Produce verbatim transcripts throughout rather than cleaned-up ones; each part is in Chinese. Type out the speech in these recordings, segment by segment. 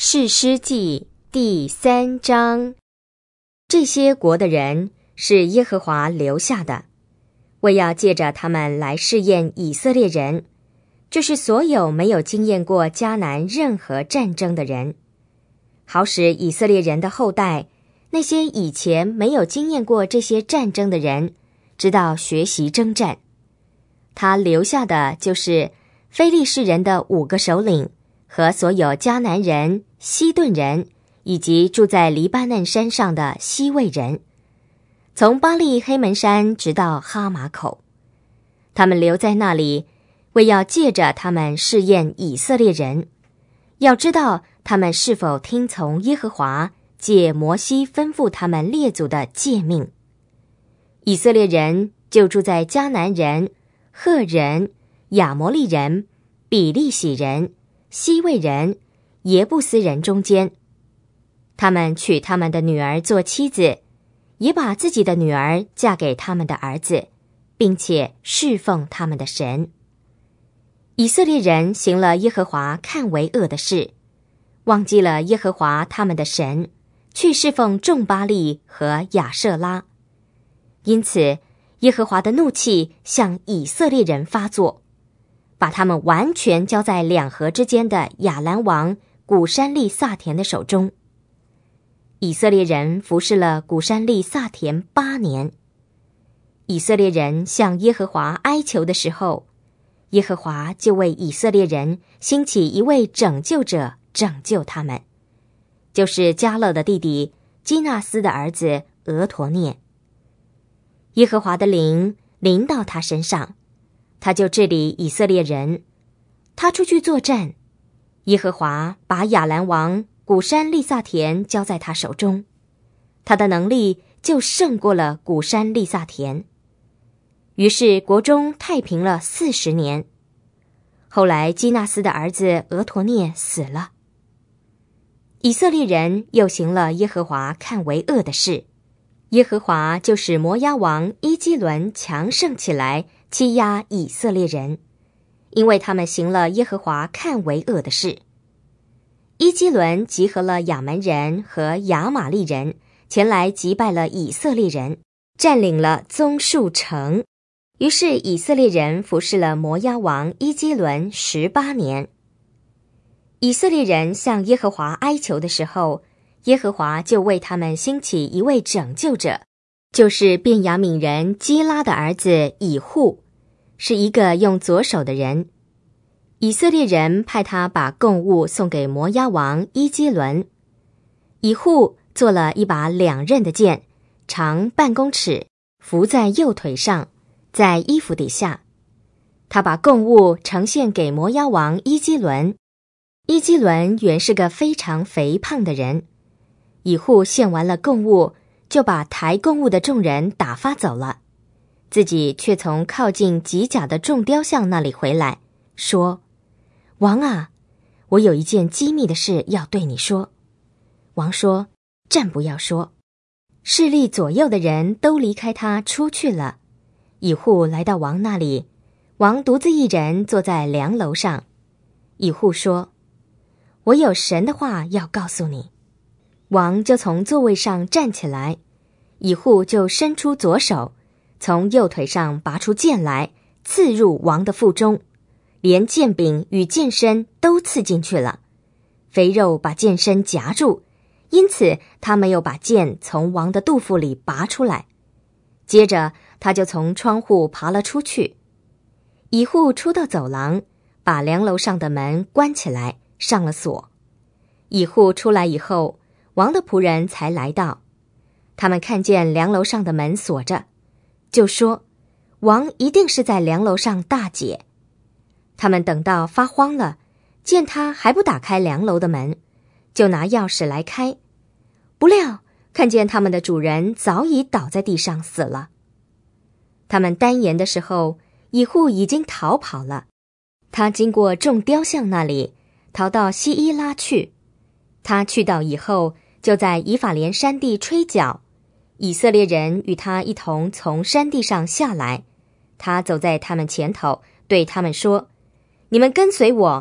士师记第三章。这些国的人是耶和华留下的，为要借着他们来试验以色列人，就是所有没有经验过迦南任何战争的人，好使以色列人的后代，那些以前没有经验过这些战争的人，知道学习征战。他留下的就是非利士人的五个首领和所有迦南人、西顿人，以及住在黎巴嫩山上的西魏人，从巴力黑门山直到哈马口。他们留在那里，为要借着他们试验以色列人，要知道他们是否听从耶和华借摩西吩咐他们列祖的诫命。以色列人就住在迦南人、赫人、亚摩利人、比利洗人、西魏人、耶布斯人中间。他们娶他们的女儿做妻子，也把自己的女儿嫁给他们的儿子，并且侍奉他们的神。以色列人行了耶和华看为恶的事，忘记了耶和华他们的神，去侍奉众巴力和亚舍拉。因此耶和华的怒气向以色列人发作，把他们完全交在两河之间的亚兰王古珊利萨田的手中。以色列人服侍了古珊利萨田八年。以色列人向耶和华哀求的时候，耶和华就为以色列人兴起一位拯救者拯救他们，就是迦勒的弟弟基纳斯的儿子俄陀聶。耶和华的灵临到他身上，他就治理以色列人。他出去作战，耶和华把亚兰王古珊利萨田交在他手中，他的能力就胜过了古珊利萨田。于是国中太平了四十年。后来基纳斯的儿子俄陀聶死了。以色列人又行了耶和华看为恶的事，耶和华就使摩押王伊基伦强盛起来，欺压以色列人，因为他们行了耶和华看为恶的事。伊基伦集合了亚门人和亚玛利人，前来击败了以色列人，占领了棕树城。于是以色列人服侍了摩押王伊基伦十八年。以色列人向耶和华哀求的时候，耶和华就为他们兴起一位拯救者，就是便雅悯人基拉的儿子以户，是一个用左手的人。以色列人派他把供物送给摩押王伊基伦。以户做了一把两刃的剑，长半公尺，扶在右腿上，在衣服底下。他把供物呈现给摩押王伊基伦。伊基伦原是个非常肥胖的人。以户献完了供物，就把抬供物的众人打发走了，自己却从靠近吉甲的众雕像那里回来，说：王啊，我有一件机密的事要对你说。王说：暂不要说。势力左右的人都离开他出去了。以户来到王那里，王独自一人坐在梁楼上。以户说：我有神的话要告诉你。王就从座位上站起来，以户就伸出左手，从右腿上拔出剑来，刺入王的腹中，连剑柄与剑身都刺进去了，肥肉把剑身夹住，因此他没有把剑从王的肚腹里拔出来。接着他就从窗户爬了出去。以户出到走廊，把梁楼上的门关起来，上了锁。以户出来以后，王的仆人才来到，他们看见梁楼上的门锁着，就说王一定是在梁楼上大解。他们等到发慌了，见他还不打开梁楼的门，就拿钥匙来开，不料看见他们的主人早已倒在地上死了。他们单言的时候，以户已经逃跑了。他经过众雕像那里，逃到西伊拉去。他去到以后，就在以法莲山地吹角，以色列人与他一同从山地上下来。他走在他们前头，对他们说：你们跟随我，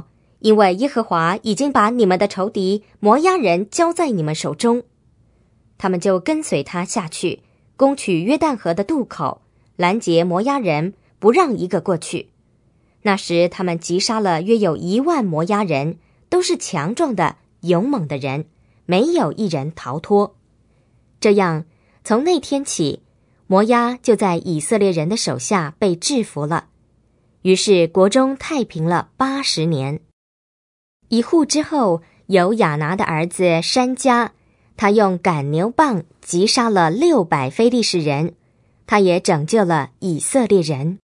因为耶和华已经把你们的仇敌摩押人交在你们手中。他们就跟随他下去，攻取约旦河的渡口，拦截摩押人，不让一个过去。那时他们击杀了约有一万摩押人，都是强壮的勇猛的人，没有一人逃脱。这样，从那天起，摩押就在以色列人的手下被制服了。于是国中太平了八十年。以户之后，有亚拿的儿子珊迦，他用赶牛棒击杀了六百非利士人，他也拯救了以色列人。